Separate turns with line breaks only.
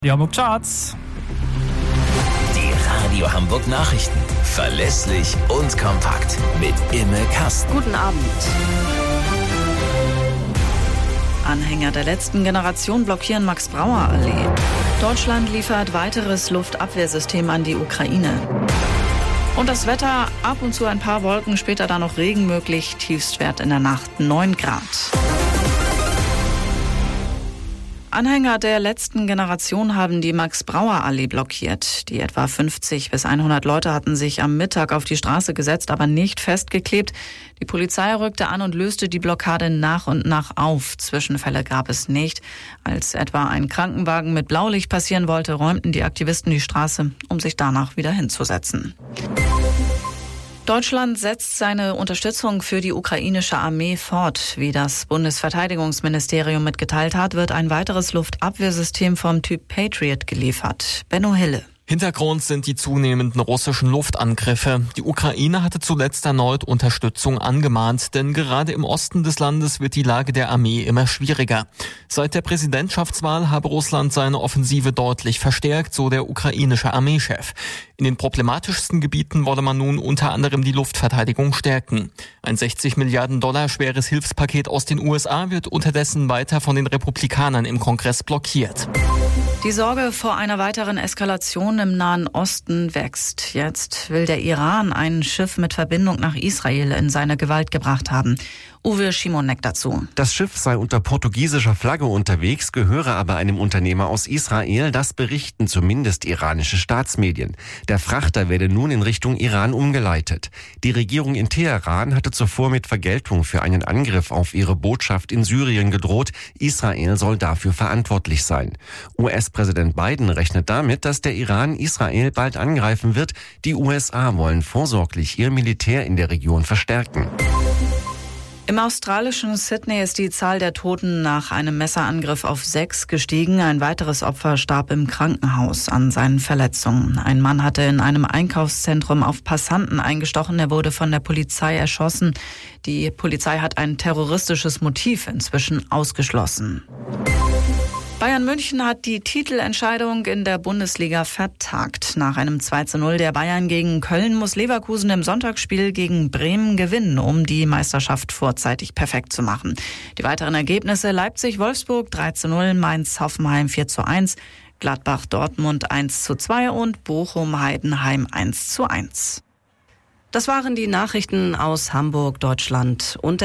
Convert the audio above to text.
Die Hamburg Charts.
Die Radio Hamburg Nachrichten. Verlässlich und kompakt. Mit Imme Kasten.
Guten Abend. Anhänger der letzten Generation blockieren Max-Brauer-Allee. Deutschland liefert weiteres Luftabwehrsystem an die Ukraine. Und das Wetter, ab und zu ein paar Wolken, später dann noch Regen möglich. Tiefstwert in der Nacht 9 Grad. Anhänger der letzten Generation haben die Max-Brauer-Allee blockiert. Die etwa 50 bis 100 Leute hatten sich am Mittag auf die Straße gesetzt, aber nicht festgeklebt. Die Polizei rückte an und löste die Blockade nach und nach auf. Zwischenfälle gab es nicht. Als etwa ein Krankenwagen mit Blaulicht passieren wollte, räumten die Aktivisten die Straße, um sich danach wieder hinzusetzen. Deutschland setzt seine Unterstützung für die ukrainische Armee fort. Wie das Bundesverteidigungsministerium mitgeteilt hat, wird ein weiteres Luftabwehrsystem vom Typ Patriot geliefert. Benno Hille.
Hintergrund sind die zunehmenden russischen Luftangriffe. Die Ukraine hatte zuletzt erneut Unterstützung angemahnt, denn gerade im Osten des Landes wird die Lage der Armee immer schwieriger. Seit der Präsidentschaftswahl habe Russland seine Offensive deutlich verstärkt, so der ukrainische Armeechef. In den problematischsten Gebieten wolle man nun unter anderem die Luftverteidigung stärken. Ein 60 Milliarden Dollar schweres Hilfspaket aus den USA wird unterdessen weiter von den Republikanern im Kongress blockiert.
Die Sorge vor einer weiteren Eskalation im Nahen Osten wächst. Jetzt will der Iran ein Schiff mit Verbindung nach Israel in seine Gewalt gebracht haben. Uwe Schimonek dazu.
Das Schiff sei unter portugiesischer Flagge unterwegs, gehöre aber einem Unternehmer aus Israel. Das berichten zumindest iranische Staatsmedien. Der Frachter werde nun in Richtung Iran umgeleitet. Die Regierung in Teheran hatte zuvor mit Vergeltung für einen Angriff auf ihre Botschaft in Syrien gedroht. Israel soll dafür verantwortlich sein. US-Präsident Biden rechnet damit, dass der Iran Israel bald angreifen wird. Die USA wollen vorsorglich ihr Militär in der Region verstärken.
Im australischen Sydney ist die Zahl der Toten nach einem Messerangriff auf 6 gestiegen. Ein weiteres Opfer starb im Krankenhaus an seinen Verletzungen. Ein Mann hatte in einem Einkaufszentrum auf Passanten eingestochen. Er wurde von der Polizei erschossen. Die Polizei hat ein terroristisches Motiv inzwischen ausgeschlossen. Bayern München hat die Titelentscheidung in der Bundesliga vertagt. Nach einem 2:0 der Bayern gegen Köln muss Leverkusen im Sonntagsspiel gegen Bremen gewinnen, um die Meisterschaft vorzeitig perfekt zu machen. Die weiteren Ergebnisse: Leipzig-Wolfsburg 3:0, Mainz-Hoffenheim 4:1, Gladbach-Dortmund 1:2 und Bochum-Heidenheim 1:1. Das waren die Nachrichten aus Hamburg, Deutschland und